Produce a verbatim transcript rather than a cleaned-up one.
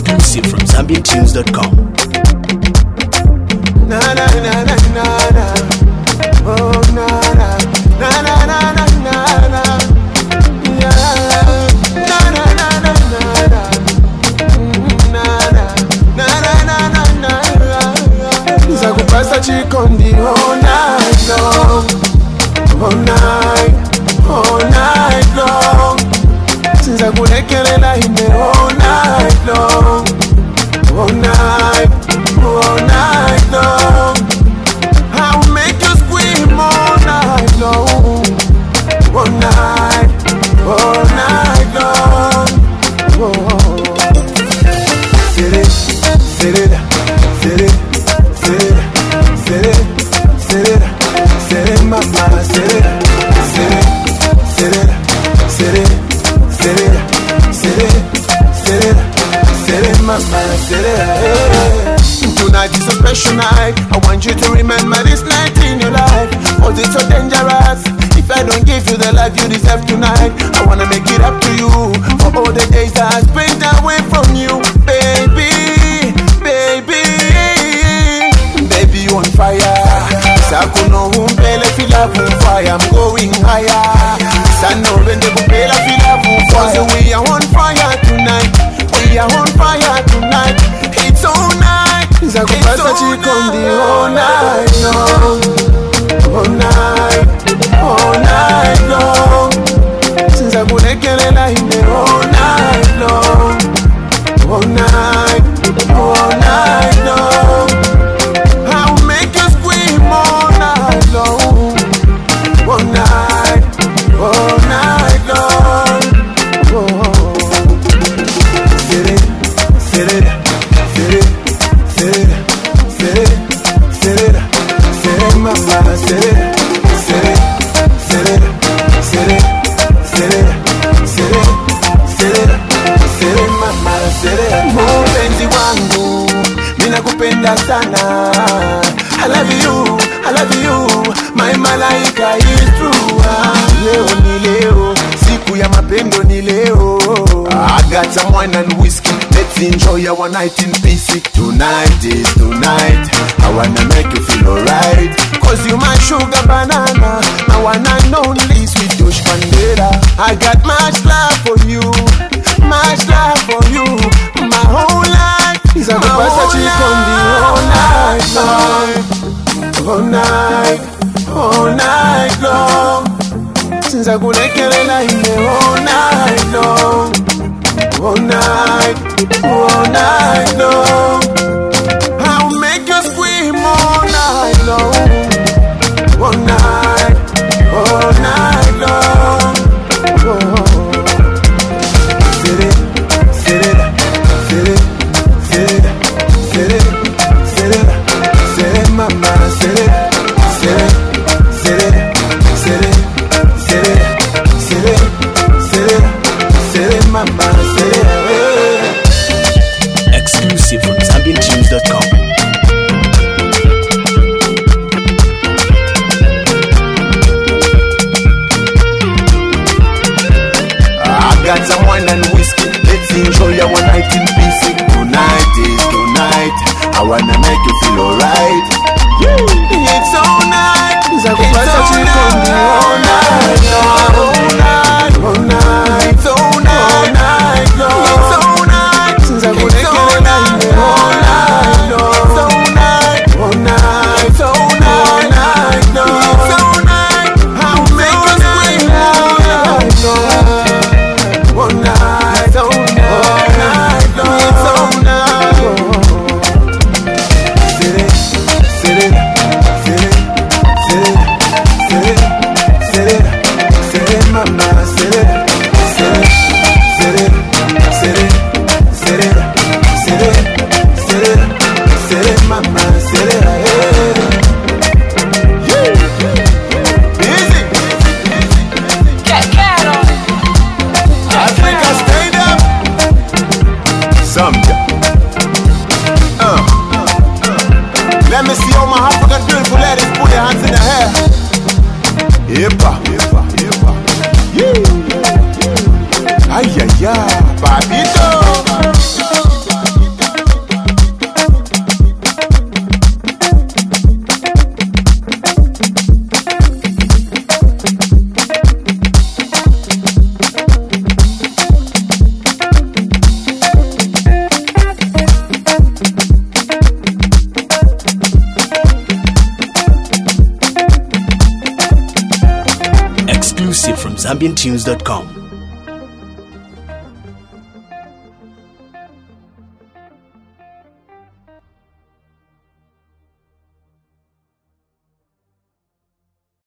Exclusive from Zambian Tunes dot com. Na na na na na na. Oh na na na na na na na na. Yeah. Na na na na na na. Na na na na na na na. Zakupasa chikondi all night long, all night, all night long. Zakulekelela ime all night long, all night, all night long. I'll make you scream all night long, all night, all night long. Oh. Sit it, sit it, sit it, sit it, sit it, sit it, sit it, mama, sit it, sit it, sit it, sit it, sit it, sit it, sit it, sit it, mama, sit it. Tonight is a special night. I want you to remember this night in your life. Cause it's so dangerous. If I don't give you the life you deserve tonight, I wanna make it up to you for all the days that I spent away from you. Baby, baby, baby, you on fire. Sakuno umpele fila fire. I'm going higher. Sano vende kupela fila fire. We are on fire tonight. We are on fire tonight. It's all night. Zakupasa chikondi all night long, all night, all night long. Zakulekelela ime all night long, all night, all night long. I'll make you scream all night long, all night, all night long. Oh. Sit it, sit it, sit it, sit it, sit it, sit it, sit it, mama, sit it, sit it, sit it, sit it, sit it, sit it, sit it, sit it, mama, sit it. Mpenzi wangu, mina kupenda sana. I love you, I love you, my malaika is true. Leo ni leo, siku ya mapendo ni leo. I got some wine and whiskey, let's enjoy our night in peace. Tonight is tonight, I wanna make you feel alright. Cause you my sugar banana, my one and only sweet Josh Mandela. I got much love for you, much love for you, my whole life. Is a kupasa chikondi all night long, all night, all night long. Since I kulekelela ime all night long, all night, all night long. I'll make you scream all night long, all night, all night long. Oh. Sit it, sit it, sit it, sit it, sit it, sit it, sit it, mama, sit it, sit it, sit it, sit it, sit it, sit it, sit it, sit it, mama, sit it. Exclusive from Zambian Tunes dot com. I got some wine and whiskey, let's enjoy our night in peace. Tonight is tonight, I wanna make you feel alright. It's all night, it's all night, all night long, all night, all night, it's all night, all night long, it's all night, it's all night, all night long, it's all night, all night, it's all night, all night long, it's all night. I'll make you scream all night long, all night, all night long, it's all night. Sit it, sit it, sit it, sit it, sit it, sit it, sit it, mama, sit it, sit it, sit it, sit it, sit it, sit it, sit it, sit it, mama, sit it. Easy. Africa, stand up. Zambia. Uh. Let me see all my African beautiful ladies put their hands in the air. Yepa, yepa, yepa. Yeah. Ay, ay, ay, Babito. zambian tunes dot com.